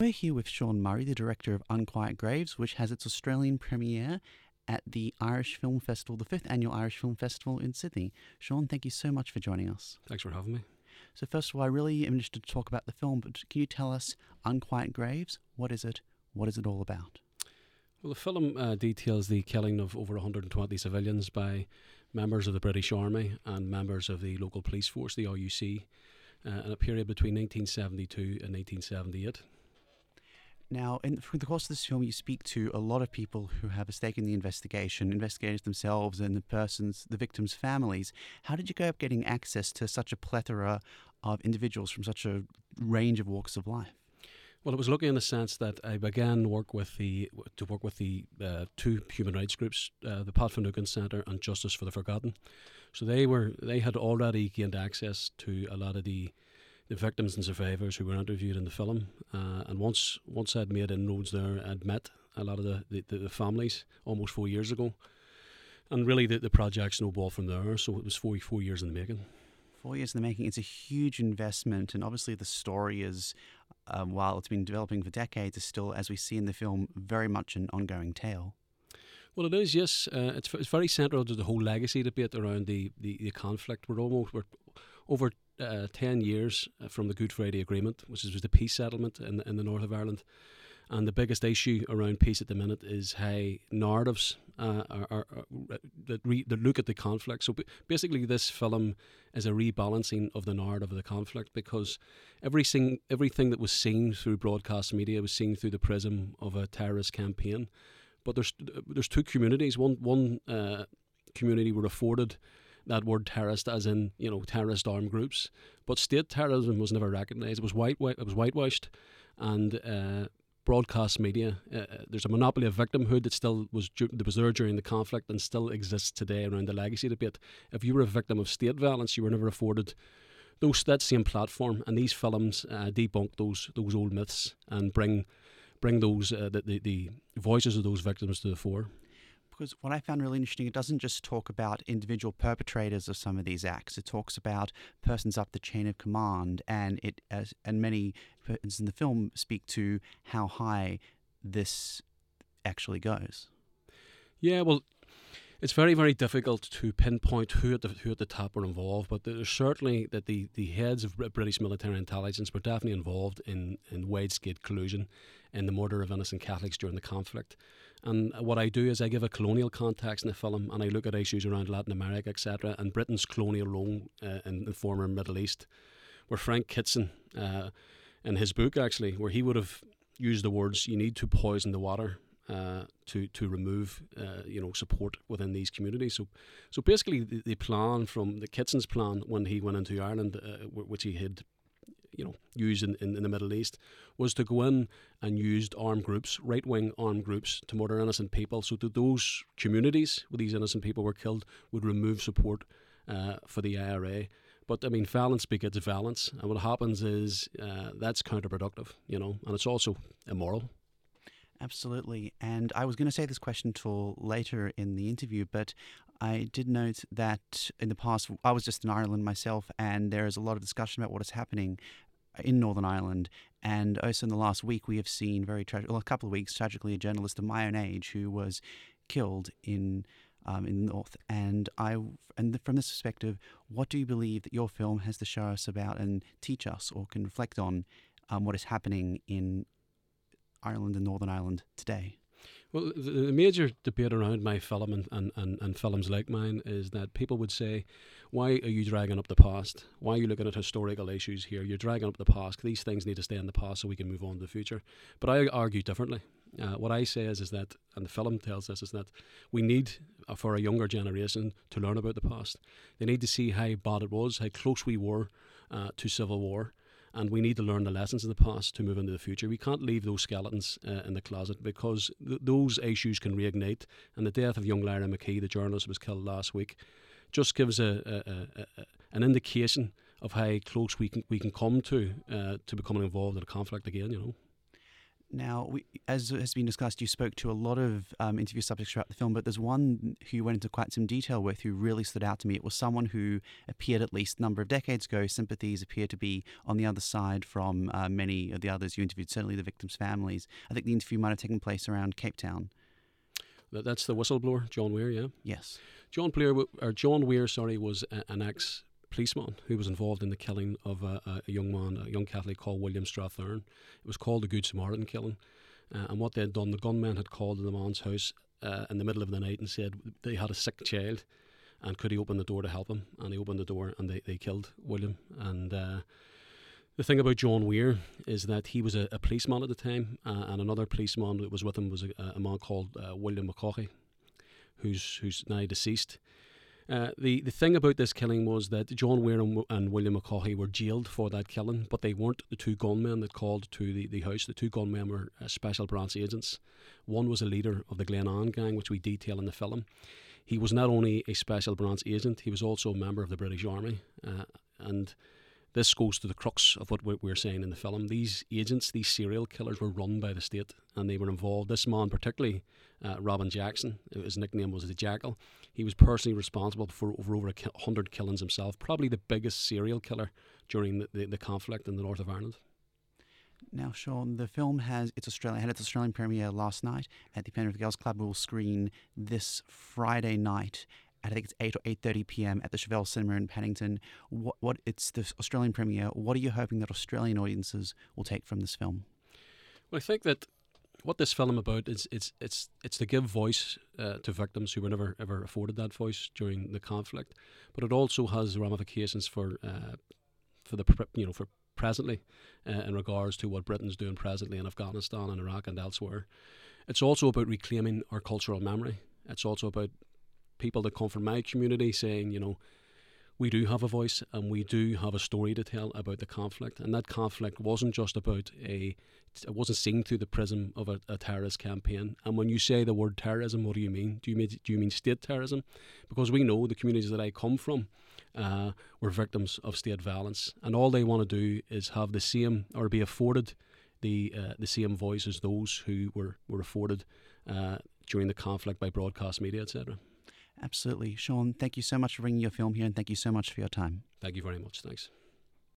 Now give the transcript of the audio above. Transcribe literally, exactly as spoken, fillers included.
We're here with Sean Murray, the director of Unquiet Graves, which has its Australian premiere at the Irish Film Festival, the fifth annual Irish Film Festival in Sydney. Sean, thank you so much for joining us. Thanks for having me. So first of all, I really am interested to talk about the film, but can you tell us Unquiet Graves? What is it? What is it all about? Well, the film uh, details the killing of over one hundred twenty civilians by members of the British Army and members of the local police force, the R U C, uh, in a period between nineteen seventy-two and nineteen seventy-eight. Now, in through the course of this film, you speak to a lot of people who have a stake in the investigation, investigators themselves and the persons, the victims' families. How did you go about getting access to such a plethora of individuals from such a range of walks of life? Well, it was lucky in the sense that I began work with the to work with the uh, two human rights groups, uh, the Pat Finucane Centre and Justice for the Forgotten. So they were they had already gained access to a lot of the the victims and survivors who were interviewed in the film. Uh, and once once I'd made inroads there, I'd met a lot of the, the, the families almost four years ago. And really the, the project snowballed from there, so it was four, four years in the making. Four years in the making. It's a huge investment, and obviously the story is, um, while it's been developing for decades, is still, as we see in the film, very much an ongoing tale. Well, it is, yes. Uh, it's it's very central to the whole legacy debate around the, the, the conflict. We're almost we're over uh, ten years from the Good Friday Agreement, which is, was the peace settlement in in the north of Ireland. And the biggest issue around peace at the minute is how narratives uh, are, are, are that, re, that look at the conflict. So basically, this film is a rebalancing of the narrative of the conflict, because everything everything that was seen through broadcast media was seen through the prism of a terrorist campaign. But there's there's two communities. One one uh, community were afforded that word terrorist, as in, you know, terrorist armed groups, but state terrorism was never recognised. It was white it was whitewashed, and uh, broadcast media. Uh, there's a monopoly of victimhood that still was that was there during the conflict and still exists today around the legacy debate. If you were a victim of state violence, you were never afforded those that same platform. And these films uh, debunk those those old myths and bring bring those uh, the, the the voices of those victims to the fore. Because what I found really interesting, it doesn't just talk about individual perpetrators of some of these acts. It talks about persons up the chain of command, and it as and many persons in the film speak to how high this actually goes. Yeah, well, it's very, very difficult to pinpoint who at the who at the top were involved, but there's certainly that the, the heads of British military intelligence were definitely involved in, in wide-scale collusion in the murder of innocent Catholics during the conflict. And what I do is I give a colonial context in the film, and I look at issues around Latin America, et cetera, and Britain's colonial role uh, in the former Middle East, where Frank Kitson, uh, in his book actually, where he would have used the words, "You need to poison the water uh, to to remove uh, you know support within these communities." So, so basically, the, the plan from the Kitson's plan when he went into Ireland, uh, which he had, you know, used in, in, in the Middle East, was to go in and used armed groups, right-wing armed groups, to murder innocent people, so that those communities where these innocent people were killed would remove support uh, for the I R A. But, I mean, violence begets violence, and what happens is uh, that's counterproductive, you know, and it's also immoral. Absolutely. And I was going to say this question till later in the interview, but I did note that in the past, I was just in Ireland myself, and there is a lot of discussion about what is happening in Northern Ireland. And also in the last week, we have seen very tragic, well, a couple of weeks, tragically, a journalist of my own age who was killed in um, in the north. And I, and from this perspective, what do you believe that your film has to show us about and teach us, or can reflect on um, what is happening in Ireland and Northern Ireland today? Well, the, the major debate around my film and, and, and, and films like mine is that people would say, why are you dragging up the past? Why are you looking at historical issues here? You're dragging up the past. These things need to stay in the past so we can move on to the future. But I argue differently. Uh, what I say is, is that, and the film tells us, is that we need, uh, for a younger generation, to learn about the past. They need to see how bad it was, how close we were uh, to civil war. And we need to learn the lessons of the past to move into the future. We can't leave those skeletons uh, in the closet, because th- those issues can reignite. And the death of young Lyra McKee, the journalist who was killed last week, just gives a, a, a, a an indication of how close we can we can come to uh, to becoming involved in a conflict again. You know. Now, we, as has been discussed, you spoke to a lot of um, interview subjects throughout the film, but there's one who you went into quite some detail with who really stood out to me. It was someone who appeared at least a number of decades ago. Sympathies appear to be on the other side from uh, many of the others you interviewed, certainly the victims' families. I think the interview might have taken place around Cape Town. That, that's the whistleblower, John Weir, yeah? Yes. John Blair, or John Weir, sorry, was a, an ex policeman who was involved in the killing of a, a young man, a young Catholic called William Strathern. It was called the Good Samaritan killing. Uh, and what they had done, the gunmen had called to the man's house uh, in the middle of the night and said they had a sick child and could he open the door to help him. And he opened the door and they, they killed William. And uh, the thing about John Weir is that he was a, a policeman at the time, uh, and another policeman that was with him was a, a man called uh, William McCaughey, who's, who's now deceased. Uh, the, the thing about this killing was that John Weir and, and William McCaughey were jailed for that killing, but they weren't the two gunmen that called to the, the house. The two gunmen were uh, special branch agents. One was a leader of the Glenanne gang, which we detail in the film. He was not only a special branch agent, he was also a member of the British Army. Uh, and this goes to the crux of what we're saying in the film. These agents, these serial killers, were run by the state, and they were involved. This man, particularly uh, Robin Jackson, his nickname was the Jackal. He was personally responsible for over, over one hundred killings himself, probably the biggest serial killer during the, the, the conflict in the north of Ireland. Now, Sean, the film has its Australian had its Australian premiere last night at the Penrith Girls Club. Will screen this Friday night. I think it's eight or eight thirty p.m. at the Chevelle Cinema in Paddington. What, what it's the Australian premiere. What are you hoping that Australian audiences will take from this film? Well, I think that what this film about is it's it's it's to give voice uh, to victims who were never ever afforded that voice during the conflict, but it also has ramifications for uh, for the you know for presently uh, in regards to what Britain's doing presently in Afghanistan and Iraq and elsewhere. It's also about reclaiming our cultural memory. It's also about people that come from my community saying, you know, we do have a voice and we do have a story to tell about the conflict. And that conflict wasn't just about a, it wasn't seen through the prism of a, a terrorist campaign. And when you say the word terrorism, what do you mean? Do you mean, do you mean state terrorism? Because we know the communities that I come from uh, were victims of state violence. And all they want to do is have the same, or be afforded the uh, the same voice as those who were, were afforded uh, during the conflict by broadcast media, et cetera. Absolutely. Sean, thank you so much for bringing your film here, and thank you so much for your time. Thank you very much. Thanks.